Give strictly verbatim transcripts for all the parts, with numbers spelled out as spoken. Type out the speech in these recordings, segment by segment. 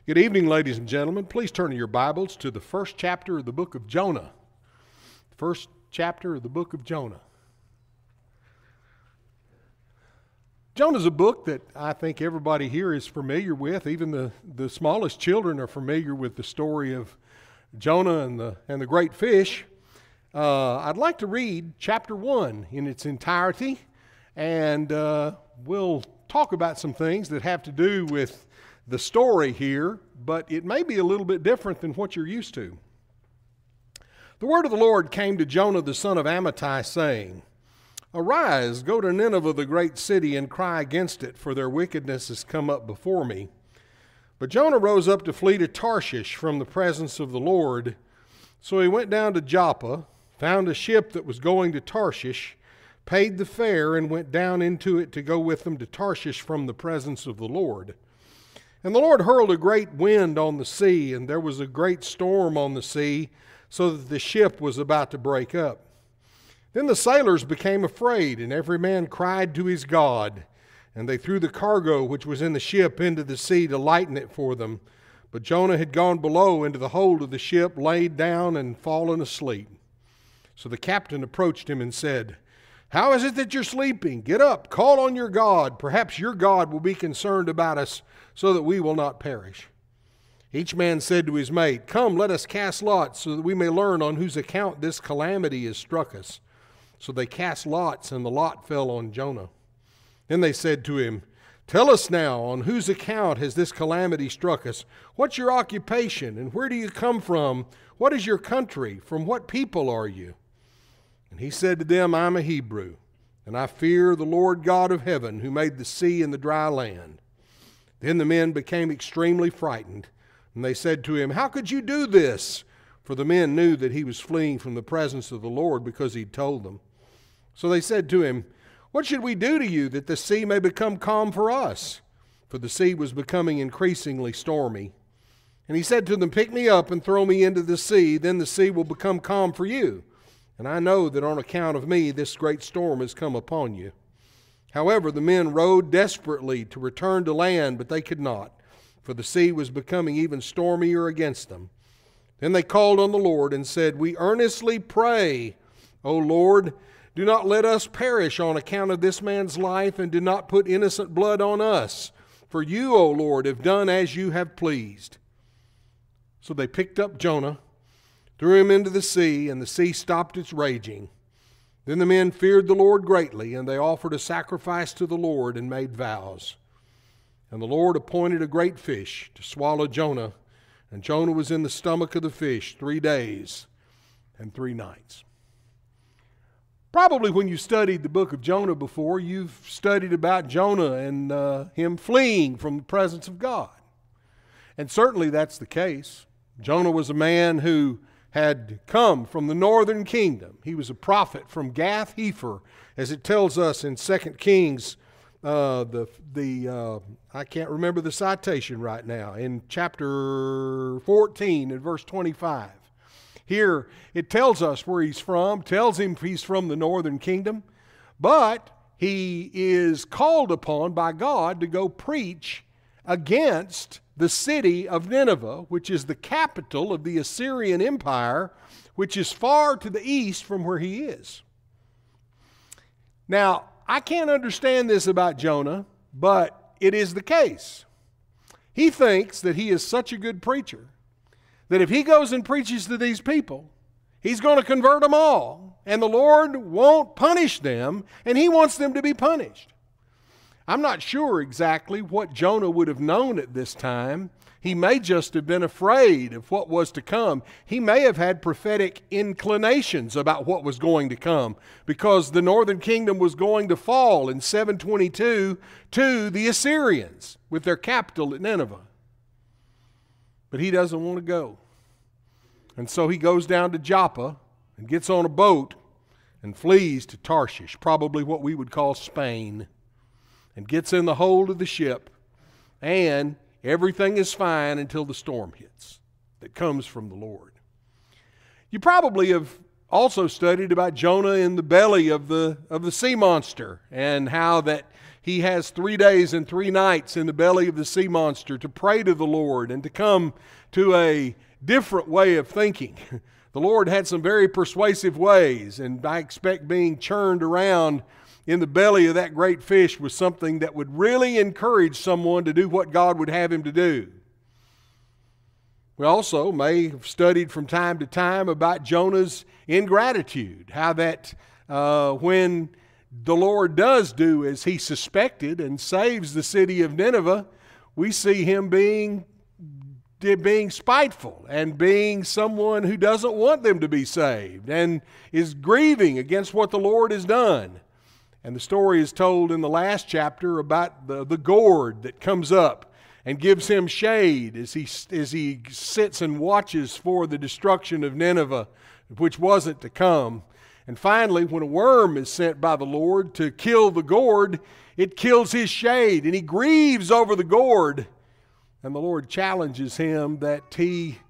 Good evening, ladies and gentlemen. Please turn to your Bibles to the first chapter of the book of Jonah. First chapter of the book of Jonah. Jonah's a book that I think everybody here is familiar with. Even the, the smallest children are familiar with the story of Jonah and the, and the great fish. Uh, I'd like to read chapter one in its entirety, and uh, we'll talk about some things that have to do with the story here, but it may be a little bit different than what you're used to. The word of the Lord came to Jonah the son of Amittai, saying, Arise, go to Nineveh, the great city, and cry against it, for their wickedness has come up before me. But Jonah rose up to flee to Tarshish from the presence of the Lord. So he went down to Joppa, found a ship that was going to Tarshish, paid the fare, and went down into it to go with them to Tarshish from the presence of the Lord. And the Lord hurled a great wind on the sea, and there was a great storm on the sea, so that the ship was about to break up. Then the sailors became afraid, and every man cried to his God. And they threw the cargo which was in the ship into the sea to lighten it for them. But Jonah had gone below into the hold of the ship, laid down, and fallen asleep. So the captain approached him and said, How is it that you're sleeping? Get up, call on your God. Perhaps your God will be concerned about us, so that we will not perish. Each man said to his mate, Come, let us cast lots, so that we may learn on whose account this calamity has struck us. So they cast lots, and the lot fell on Jonah. Then they said to him, Tell us now, on whose account has this calamity struck us? What's your occupation, and where do you come from? What is your country? From what people are you? And he said to them, I'm a Hebrew, and I fear the Lord God of heaven, who made the sea and the dry land. Then the men became extremely frightened, and they said to him, How could you do this? For the men knew that he was fleeing from the presence of the Lord, because he'd told them. So they said to him, What should we do to you that the sea may become calm for us? For the sea was becoming increasingly stormy. And he said to them, Pick me up and throw me into the sea, then the sea will become calm for you. And I know that on account of me this great storm has come upon you. However, the men rowed desperately to return to land, but they could not, for the sea was becoming even stormier against them. Then they called on the Lord and said, We earnestly pray, O Lord, do not let us perish on account of this man's life, and do not put innocent blood on us. For you, O Lord, have done as you have pleased. So they picked up Jonah, threw him into the sea, and the sea stopped its raging. Then the men feared the Lord greatly, and they offered a sacrifice to the Lord and made vows. And the Lord appointed a great fish to swallow Jonah, and Jonah was in the stomach of the fish three days and three nights. Probably when you studied the book of Jonah before, you've studied about Jonah and uh, him fleeing from the presence of God. And certainly that's the case. Jonah was a man who had come from the northern kingdom. He was a prophet from Gath-Hepher, as it tells us in Second Kings, uh, the, the uh, I can't remember the citation right now, in chapter fourteen and verse twenty-five. Here it tells us where he's from, tells him he's from the northern kingdom, but he is called upon by God to go preach against the city of Nineveh, which is the capital of the Assyrian Empire, which is far to the east from where he is. Now, I can't understand this about Jonah, but it is the case. He thinks that he is such a good preacher that if he goes and preaches to these people, he's going to convert them all, and the Lord won't punish them, and he wants them to be punished. I'm not sure exactly what Jonah would have known at this time. He may just have been afraid of what was to come. He may have had prophetic inclinations about what was going to come, because the northern kingdom was going to fall in seven twenty-two to the Assyrians with their capital at Nineveh. But he doesn't want to go. And so he goes down to Joppa and gets on a boat and flees to Tarshish, probably what we would call Spain, and gets in the hold of the ship, and everything is fine until the storm hits that comes from the Lord. You probably have also studied about Jonah in the belly of the of the sea monster, and how that he has three days and three nights in the belly of the sea monster to pray to the Lord and to come to a different way of thinking. The Lord had some very persuasive ways, and I expect being churned around in the belly of that great fish was something that would really encourage someone to do what God would have him to do. We also may have studied from time to time about Jonah's ingratitude, how that uh, when the Lord does do as he suspected and saves the city of Nineveh, we see him being, being spiteful and being someone who doesn't want them to be saved and is grieving against what the Lord has done. And the story is told in the last chapter about the, the gourd that comes up and gives him shade as he, as he sits and watches for the destruction of Nineveh, which wasn't to come. And finally, when a worm is sent by the Lord to kill the gourd, it kills his shade, and he grieves over the gourd. And the Lord challenges him that he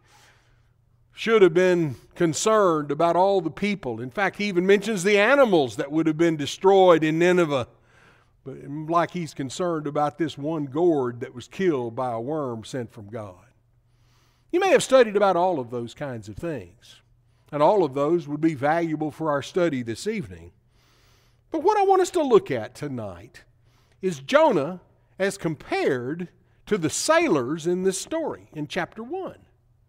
should have been concerned about all the people. In fact, he even mentions the animals that would have been destroyed in Nineveh. But like he's concerned about this one gourd that was killed by a worm sent from God. You may have studied about all of those kinds of things. And all of those would be valuable for our study this evening. But what I want us to look at tonight is Jonah as compared to the sailors in this story in chapter one.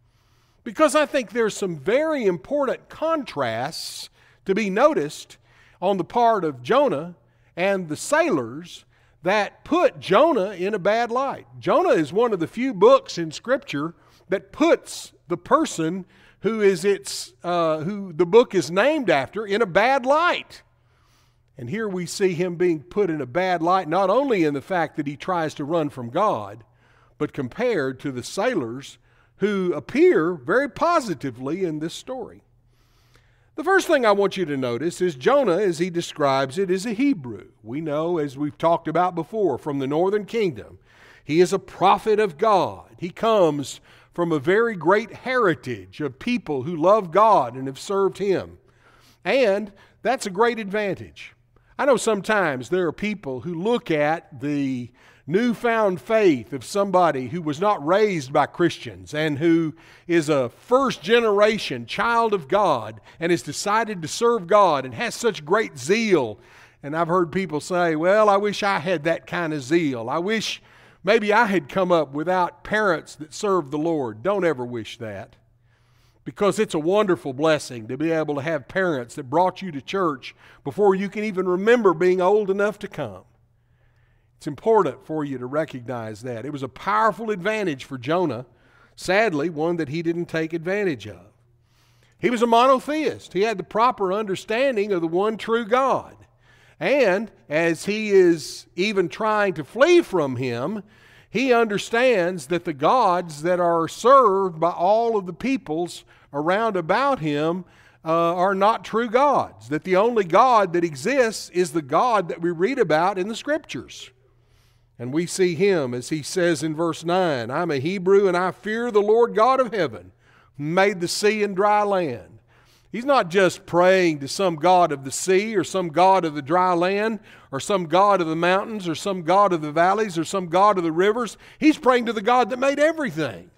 Because I think there's some very important contrasts to be noticed on the part of Jonah and the sailors that put Jonah in a bad light. Jonah is one of the few books in Scripture that puts the person who is its uh, who the book is named after in a bad light. And here we see him being put in a bad light, not only in the fact that he tries to run from God, but compared to the sailors who appear very positively in this story. The first thing I want you to notice is Jonah, as he describes it, is a Hebrew. We know, as we've talked about before, from the northern kingdom. He is a prophet of God. He comes from a very great heritage of people who love God and have served Him. And that's a great advantage. I know sometimes there are people who look at the newfound faith of somebody who was not raised by Christians and who is a first generation child of God and has decided to serve God and has such great zeal. And I've heard people say, well, I wish I had that kind of zeal. I wish maybe I had come up without parents that served the Lord. Don't ever wish that. Because it's a wonderful blessing to be able to have parents that brought you to church before you can even remember being old enough to come. It's important for you to recognize that. It was a powerful advantage for Jonah, sadly, one that he didn't take advantage of. He was a monotheist. He had the proper understanding of the one true God. And as he is even trying to flee from Him, he understands that the gods that are served by all of the peoples around about him uh, are not true gods. That the only God that exists is the God that we read about in the Scriptures. And we see him, as he says in verse nine, I'm a Hebrew and I fear the Lord God of heaven, who made the sea and dry land. He's not just praying to some god of the sea or some god of the dry land or some god of the mountains or some god of the valleys or some god of the rivers. He's praying to the God that made everything.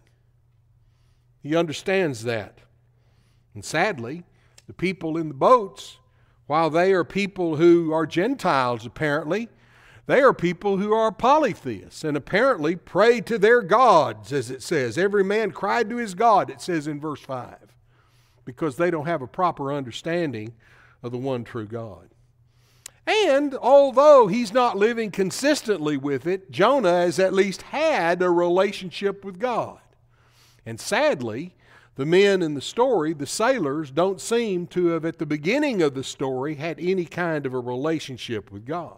He understands that. And sadly, the people in the boats, while they are people who are Gentiles apparently, they are people who are polytheists and apparently pray to their gods, as it says. Every man cried to his God, it says in verse five, because they don't have a proper understanding of the one true God. And although he's not living consistently with it, Jonah has at least had a relationship with God. And sadly, the men in the story, the sailors, don't seem to have at the beginning of the story had any kind of a relationship with God.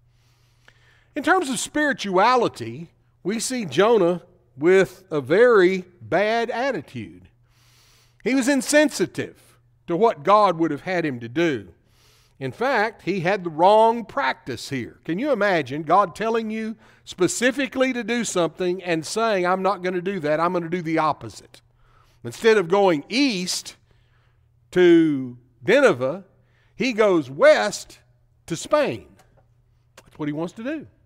In terms of spirituality, we see Jonah with a very bad attitude. He was insensitive to what God would have had him to do. In fact, he had the wrong practice here. Can you imagine God telling you specifically to do something and saying, I'm not going to do that, I'm going to do the opposite? Instead of going east to Nineveh, he goes west to Spain. That's what he wants to do.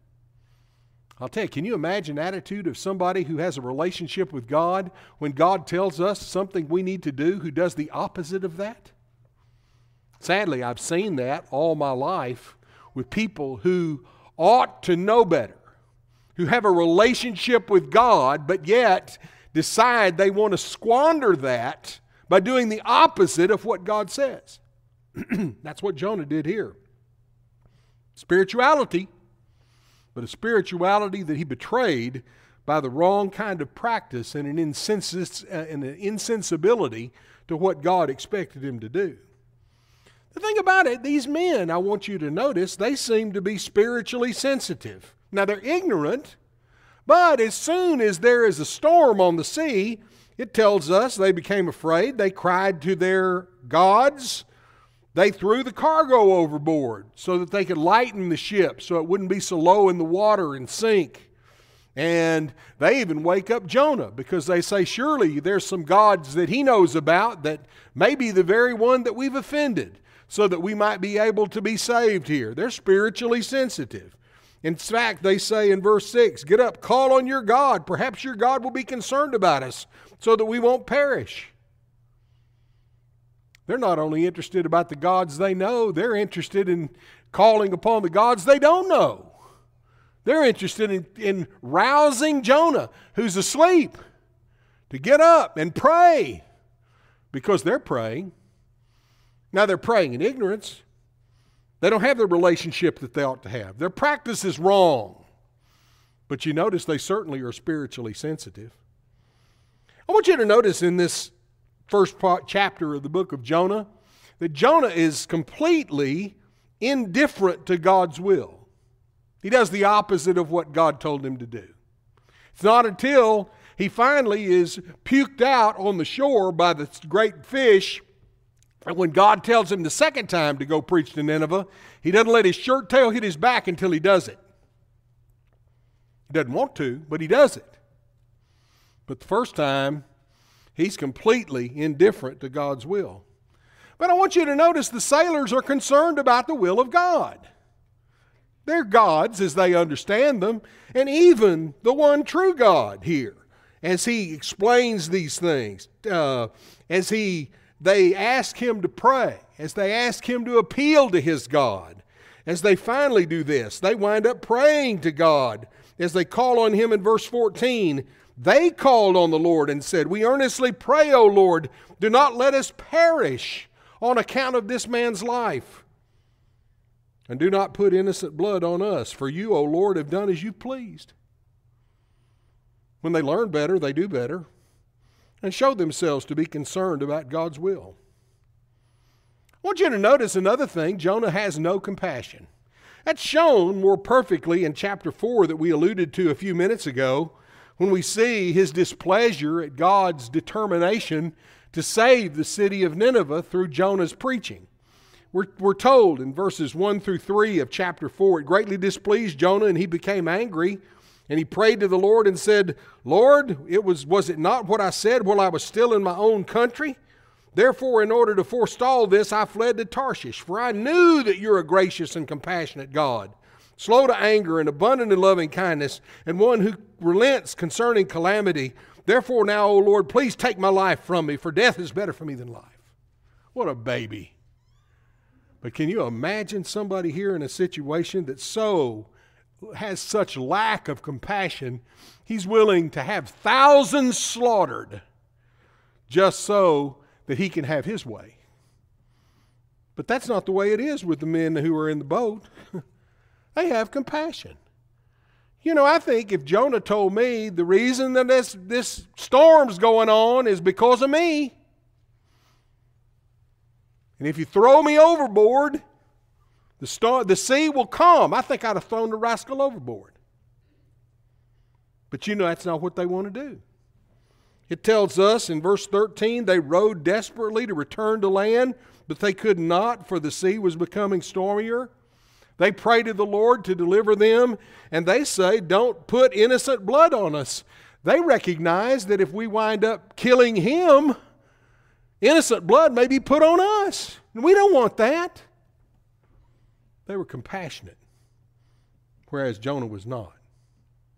I'll tell you, can you imagine the attitude of somebody who has a relationship with God when God tells us something we need to do, who does the opposite of that? Sadly, I've seen that all my life with people who ought to know better, who have a relationship with God, but yet decide they want to squander that by doing the opposite of what God says. That's what Jonah did here. Spirituality, but a spirituality that he betrayed by the wrong kind of practice and an, insens- and an insensibility to what God expected him to do. The thing about it, these men, I want you to notice, they seem to be spiritually sensitive. Now, they're ignorant, but as soon as there is a storm on the sea, it tells us they became afraid. They cried to their gods. They threw the cargo overboard so that they could lighten the ship so it wouldn't be so low in the water and sink. And they even wake up Jonah because they say, surely there's some gods that he knows about that may be the very one that we've offended so that we might be able to be saved here. They're spiritually sensitive. In fact, they say in verse six, get up, call on your God. Perhaps your God will be concerned about us so that we won't perish. They're not only interested about the gods they know, they're interested in calling upon the gods they don't know. They're interested in, in rousing Jonah, who's asleep, to get up and pray because they're praying. Now they're praying in ignorance. They don't have the relationship that they ought to have. Their practice is wrong. But you notice they certainly are spiritually sensitive. I want you to notice in this first part, chapter of the book of Jonah that Jonah is completely indifferent to God's will. He does the opposite of what God told him to do. It's not until he finally is puked out on the shore by the great fish, and when God tells him the second time to go preach to Nineveh, he doesn't let his shirt tail hit his back until he does it. He doesn't want to, but he does it. But the first time, he's completely indifferent to God's will. But I want you to notice the sailors are concerned about the will of God. They're gods as they understand them, and even the one true God here, as he explains these things, uh, as he they ask him to pray, as they ask him to appeal to his God. As they finally do this, they wind up praying to God as they call on him in verse fourteen. They called on the Lord and said, we earnestly pray, O Lord, do not let us perish on account of this man's life. And do not put innocent blood on us, for you, O Lord, have done as you pleased. When they learn better, they do better and show themselves to be concerned about God's will. I want you to notice another thing. Jonah has no compassion. That's shown more perfectly in chapter four that we alluded to a few minutes ago, when we see his displeasure at God's determination to save the city of Nineveh through Jonah's preaching. We're, we're told in verses one through three of chapter four, it greatly displeased Jonah and he became angry. And he prayed to the Lord and said, Lord, it was, was it not what I said while I was still in my own country? Therefore, in order to forestall this, I fled to Tarshish, for I knew that you're a gracious and compassionate God, slow to anger and abundant in loving kindness, and one who relents concerning calamity. Therefore now, O Lord, please take my life from me, for death is better for me than life. What a baby. But can you imagine somebody here in a situation that so has such lack of compassion, he's willing to have thousands slaughtered just so that he can have his way? But that's not the way it is with the men who are in the boat. They have compassion. You know, I think if Jonah told me the reason that this, this storm's going on is because of me, and if you throw me overboard, the, star, the sea will calm, I think I'd have thrown the rascal overboard. But you know, that's not what they want to do. It tells us in verse thirteen, they rowed desperately to return to land, but they could not, for the sea was becoming stormier. They pray to the Lord to deliver them, and they say, don't put innocent blood on us. They recognize that if we wind up killing him, innocent blood may be put on us. And we don't want that. They were compassionate, whereas Jonah was not.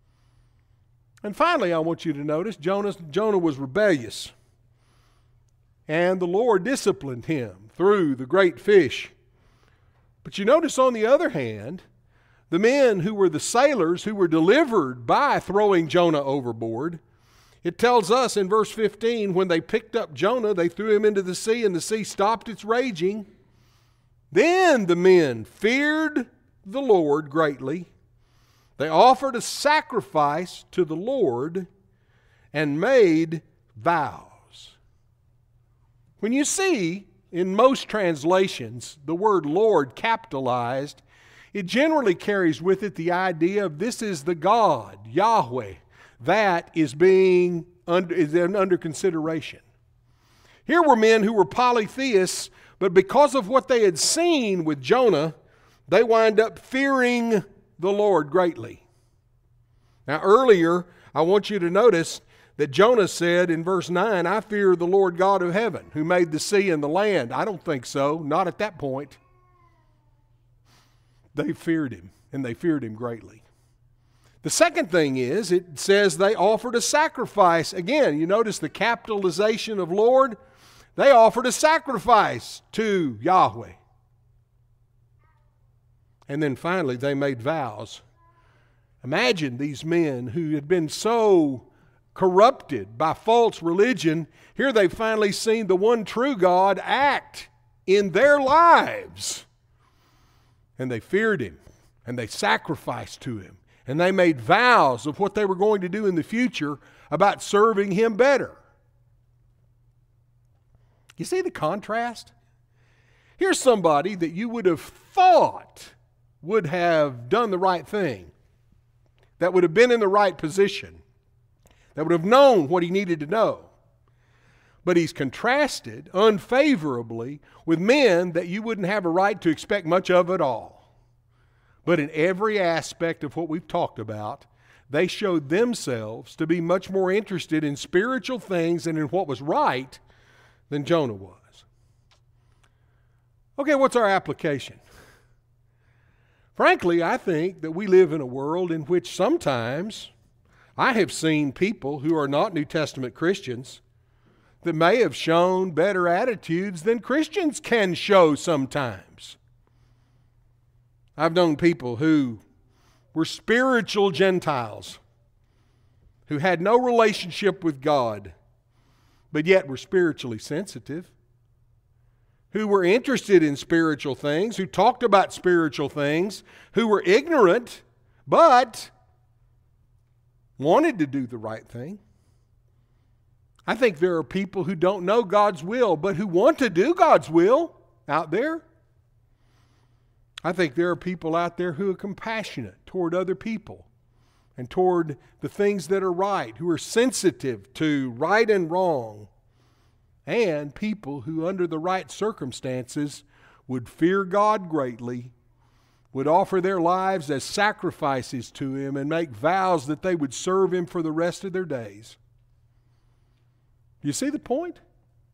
And finally, I want you to notice Jonah, Jonah was rebellious. And the Lord disciplined him through the great fish. But you notice on the other hand, the men who were the sailors who were delivered by throwing Jonah overboard, it tells us in verse fifteen, when they picked up Jonah, they threw him into the sea, and the sea stopped its raging. Then the men feared the Lord greatly. They offered a sacrifice to the Lord and made vows. When you see in most translations the word Lord capitalized, it generally carries with it the idea of this is the God, Yahweh, that is being under, is under consideration. Here were men who were polytheists, but because of what they had seen with Jonah, they wind up fearing the Lord greatly. Now earlier, I want you to notice that Jonah said in verse nine, I fear the Lord God of heaven, who made the sea and the land. I don't think so, not at that point. They feared him, and they feared him greatly. The second thing is, it says they offered a sacrifice. Again, you notice the capitalization of Lord. They offered a sacrifice to Yahweh. And then finally, they made vows. Imagine these men who had been so corrupted by false religion. Here they've finally seen the one true God act in their lives. And they feared him, and they sacrificed to him, and they made vows of what they were going to do in the future about serving him better. You see the contrast? Here's somebody that you would have thought would have done the right thing, that would have been in the right position, that would have known what he needed to know. But he's contrasted unfavorably with men that you wouldn't have a right to expect much of at all. But in every aspect of what we've talked about, they showed themselves to be much more interested in spiritual things and in what was right than Jonah was. Okay, what's our application? Frankly, I think that we live in a world in which sometimes I have seen people who are not New Testament Christians that may have shown better attitudes than Christians can show sometimes. I've known people who were spiritual Gentiles, who had no relationship with God, but yet were spiritually sensitive, who were interested in spiritual things, who talked about spiritual things, who were ignorant, but wanted to do the right thing. I think there are people who don't know God's will, but who want to do God's will out there. I think there are people out there who are compassionate toward other people and toward the things that are right, who are sensitive to right and wrong, and people who under the right circumstances would fear God greatly, would offer their lives as sacrifices to Him, and make vows that they would serve Him for the rest of their days. You see the point?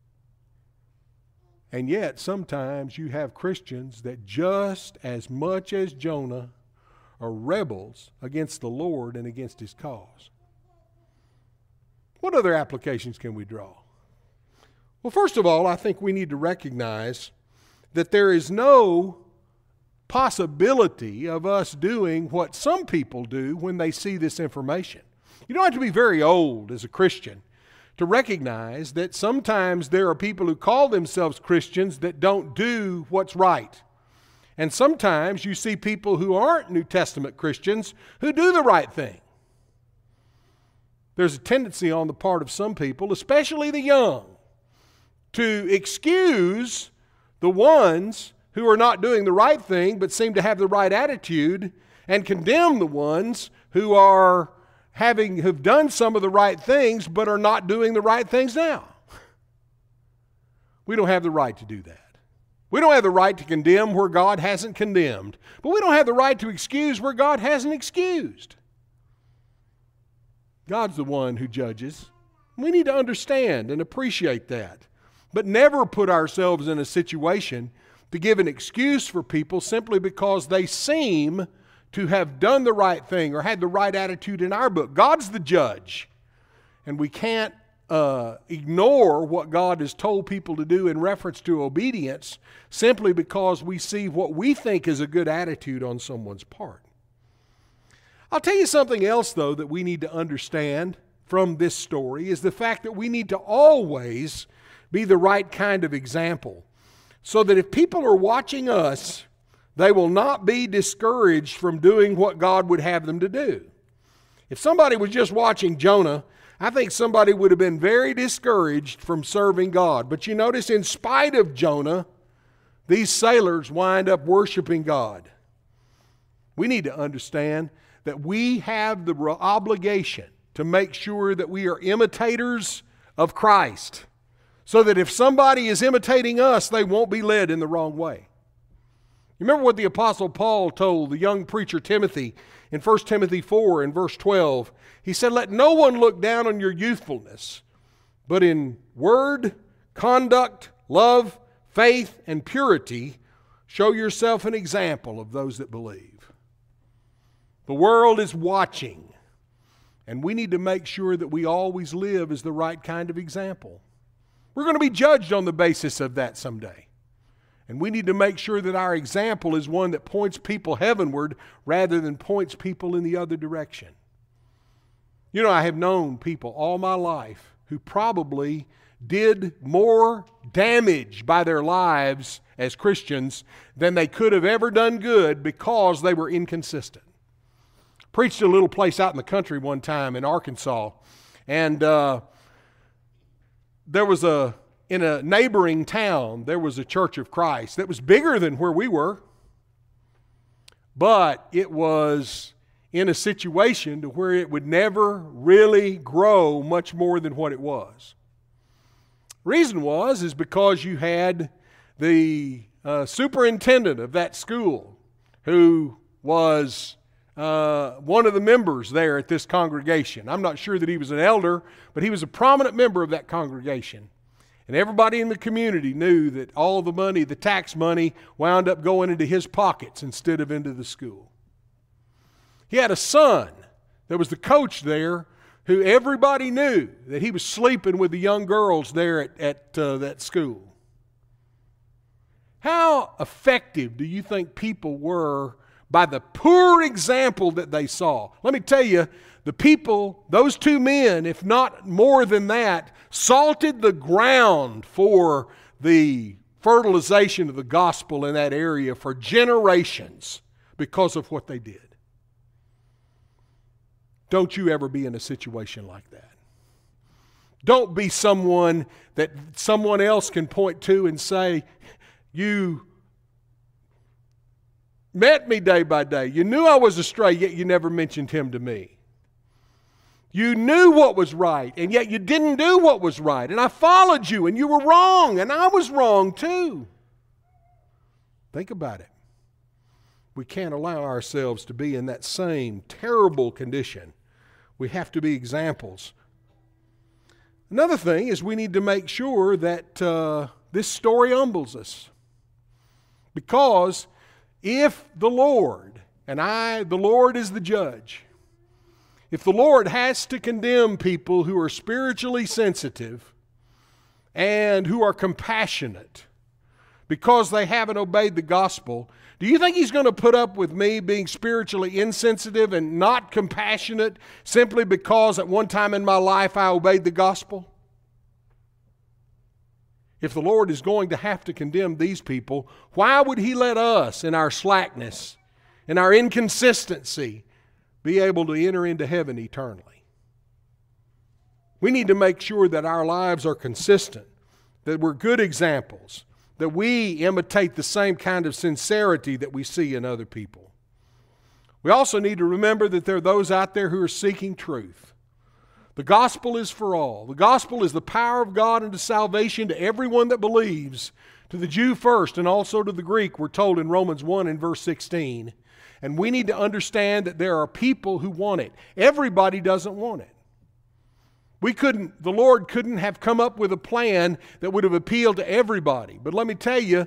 And yet, sometimes you have Christians that just as much as Jonah are rebels against the Lord and against His cause. What other applications can we draw? Well, first of all, I think we need to recognize that there is no possibility of us doing what some people do when they see this information. You don't have to be very old as a Christian to recognize that sometimes there are people who call themselves Christians that don't do what's right. And sometimes you see people who aren't New Testament Christians who do the right thing. There's a tendency on the part of some people, especially the young, to excuse the ones who are not doing the right thing but seem to have the right attitude, and condemn the ones who are having have done some of the right things but are not doing the right things now. We don't have the right to do that. We don't have the right to condemn where God hasn't condemned, but we don't have the right to excuse where God hasn't excused. God's the one who judges. We need to understand and appreciate that, but never put ourselves in a situation to give an excuse for people simply because they seem to have done the right thing or had the right attitude in our book. God's the judge. And we can't uh, ignore what God has told people to do in reference to obedience simply because we see what we think is a good attitude on someone's part. I'll tell you something else, though, that we need to understand from this story is the fact that we need to always be the right kind of example so that if people are watching us, they will not be discouraged from doing what God would have them to do. If somebody was just watching Jonah, I think somebody would have been very discouraged from serving God. But you notice, in spite of Jonah, these sailors wind up worshiping God. We need to understand that we have the obligation to make sure that we are imitators of Christ, so that if somebody is imitating us, they won't be led in the wrong way. You remember what the Apostle Paul told the young preacher Timothy in First Timothy four and verse twelve. He said, "Let no one look down on your youthfulness, but in word, conduct, love, faith, and purity, show yourself an example of those that believe." The world is watching, and we need to make sure that we always live as the right kind of example. We're going to be judged on the basis of that someday. And we need to make sure that our example is one that points people heavenward rather than points people in the other direction. You know, I have known people all my life who probably did more damage by their lives as Christians than they could have ever done good because they were inconsistent. Preached at a little place out in the country one time in Arkansas, and uh, there was a, in a neighboring town, there was a Church of Christ that was bigger than where we were, but it was in a situation to where it would never really grow much more than what it was. Reason was is because you had the uh, superintendent of that school who was Uh, one of the members there at this congregation. I'm not sure that he was an elder, but he was a prominent member of that congregation. And everybody in the community knew that all the money, the tax money, wound up going into his pockets instead of into the school. He had a son that was the coach there who everybody knew that he was sleeping with the young girls there at, at uh, that school. How effective do you think people were by the poor example that they saw? Let me tell you, the people, those two men, if not more than that, salted the ground for the fertilization of the gospel in that area for generations because of what they did. Don't you ever be in a situation like that. Don't be someone that someone else can point to and say, you met me day by day. You knew I was astray, yet you never mentioned him to me. You knew what was right, and yet you didn't do what was right. And I followed you, and you were wrong, and I was wrong too. Think about it. We can't allow ourselves to be in that same terrible condition. We have to be examples. Another thing is we need to make sure that uh, this story humbles us. Because if the Lord, and I, the Lord is the judge, if the Lord has to condemn people who are spiritually sensitive and who are compassionate because they haven't obeyed the gospel, do you think He's going to put up with me being spiritually insensitive and not compassionate simply because at one time in my life I obeyed the gospel? If the Lord is going to have to condemn these people, why would He let us, in our slackness, in our inconsistency, be able to enter into heaven eternally? We need to make sure that our lives are consistent, that we're good examples, that we imitate the same kind of sincerity that we see in other people. We also need to remember that there are those out there who are seeking truth. The gospel is for all. The gospel is the power of God unto salvation to everyone that believes, to the Jew first and also to the Greek, we're told in Romans one and verse sixteen. And we need to understand that there are people who want it. Everybody doesn't want it. We couldn't, the Lord couldn't have come up with a plan that would have appealed to everybody. But let me tell you,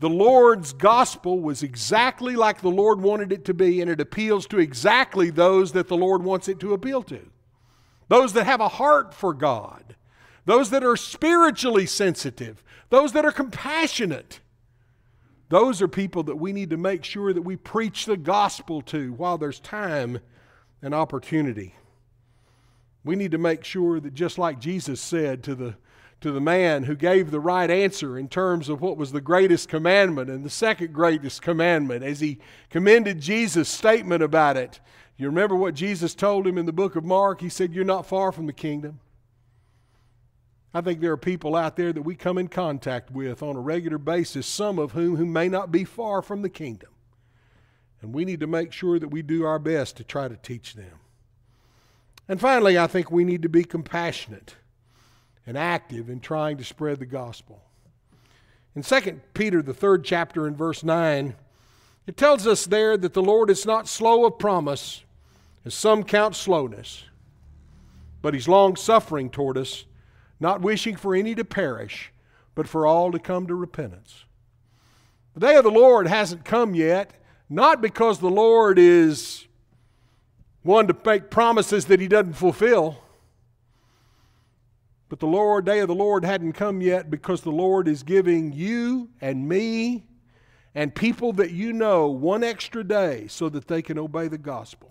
The Lord's gospel was exactly like the Lord wanted it to be, and it appeals to exactly those that the Lord wants it to appeal to. Those that have a heart for God. Those that are spiritually sensitive. Those that are compassionate. Those are people that we need to make sure that we preach the gospel to while there's time and opportunity. We need to make sure that just like Jesus said to the to the man who gave the right answer in terms of what was the greatest commandment and the second greatest commandment, as he commended Jesus' statement about it. You remember what Jesus told him in the book of Mark? He said, "You're not far from the kingdom." I think there are people out there that we come in contact with on a regular basis, some of whom who may not be far from the kingdom. And we need to make sure that we do our best to try to teach them. And finally, I think we need to be compassionate and active in trying to spread the gospel. In Second Peter, the third chapter in verse nine, it tells us there that the Lord is not slow of promise, as some count slowness, but He's long-suffering toward us, not wishing for any to perish, but for all to come to repentance. The day of the Lord hasn't come yet, not because the Lord is one to make promises that He doesn't fulfill, but the Lord, day of the Lord hadn't come yet because the Lord is giving you and me and people that you know one extra day so that they can obey the gospel.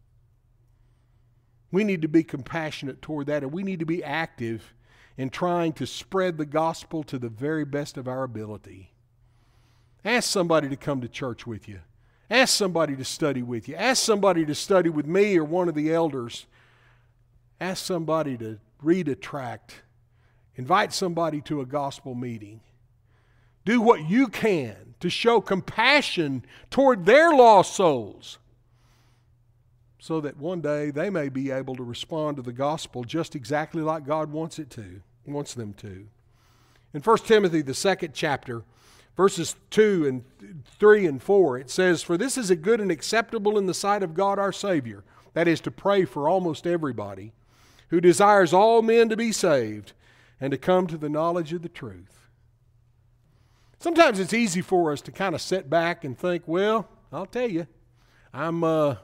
We need to be compassionate toward that, and we need to be active in trying to spread the gospel to the very best of our ability. Ask somebody to come to church with you. Ask somebody to study with you. Ask somebody to study with me or one of the elders. Ask somebody to read a tract. Invite somebody to a gospel meeting. Do what you can to show compassion toward their lost souls so that one day they may be able to respond to the gospel just exactly like God wants it to, wants them to. In First Timothy, the second chapter, verses two and three and four, it says, "For this is a good and acceptable in the sight of God our Savior," that is to pray for almost everybody, "who desires all men to be saved and to come to the knowledge of the truth." Sometimes it's easy for us to kind of sit back and think, well, I'll tell you, I'm uh,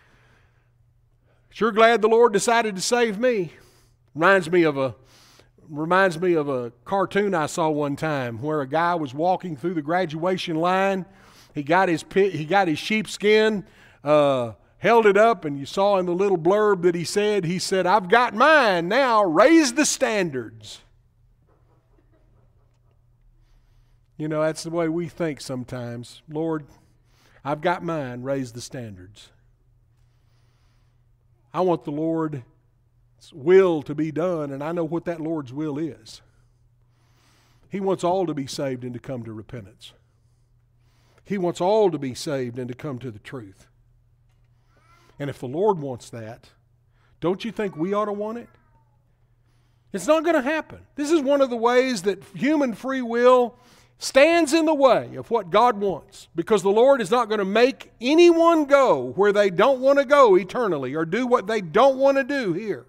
sure glad the Lord decided to save me. Reminds me of a reminds me of a cartoon I saw one time where a guy was walking through the graduation line. He got his he got his sheepskin, uh, held it up, and you saw in the little blurb that he said, he said, "I've got mine, now raise the standards." You know, that's the way we think sometimes. Lord, I've got mine, raise the standards. I want the Lord's will to be done, and I know what that Lord's will is. He wants all to be saved and to come to repentance. He wants all to be saved and to come to the truth. And if the Lord wants that, don't you think we ought to want it? It's not going to happen. This is one of the ways that human free will stands in the way of what God wants, because the Lord is not going to make anyone go where they don't want to go eternally or do what they don't want to do here.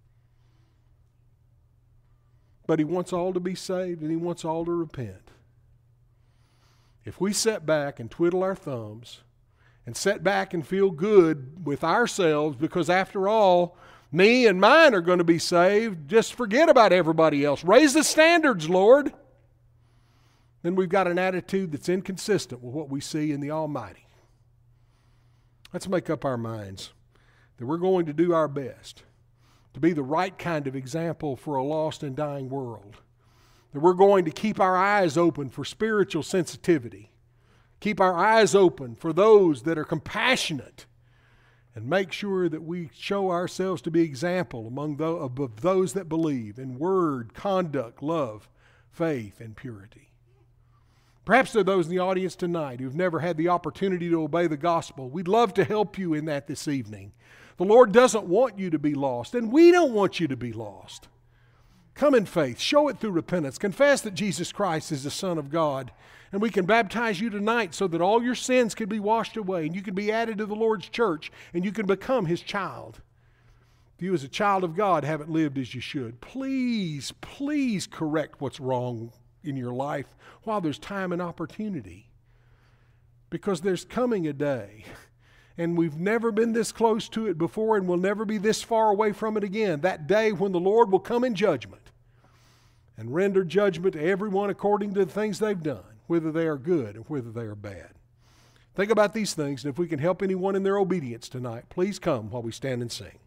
But He wants all to be saved, and He wants all to repent. If we sit back and twiddle our thumbs and sit back and feel good with ourselves because after all, me and mine are going to be saved, just forget about everybody else. Raise the standards, Lord. Then we've got an attitude that's inconsistent with what we see in the Almighty. Let's make up our minds that we're going to do our best to be the right kind of example for a lost and dying world. That we're going to keep our eyes open for spiritual sensitivity. Keep our eyes open for those that are compassionate. And make sure that we show ourselves to be example among those that believe in word, conduct, love, faith, and purity. Perhaps there are those in the audience tonight who've never had the opportunity to obey the gospel. We'd love to help you in that this evening. The Lord doesn't want you to be lost, and we don't want you to be lost. Come in faith. Show it through repentance. Confess that Jesus Christ is the Son of God, and we can baptize you tonight so that all your sins can be washed away, and you can be added to the Lord's church, and you can become His child. If you as a child of God haven't lived as you should, please, please correct what's wrong in your life while there's time and opportunity. Because there's coming a day, and we've never been this close to it before, and we'll never be this far away from it again. That day when the Lord will come in judgment and render judgment to everyone according to the things they've done, whether they are good or whether they are bad. Think about these things, and if we can help anyone in their obedience tonight, please come while we stand and sing.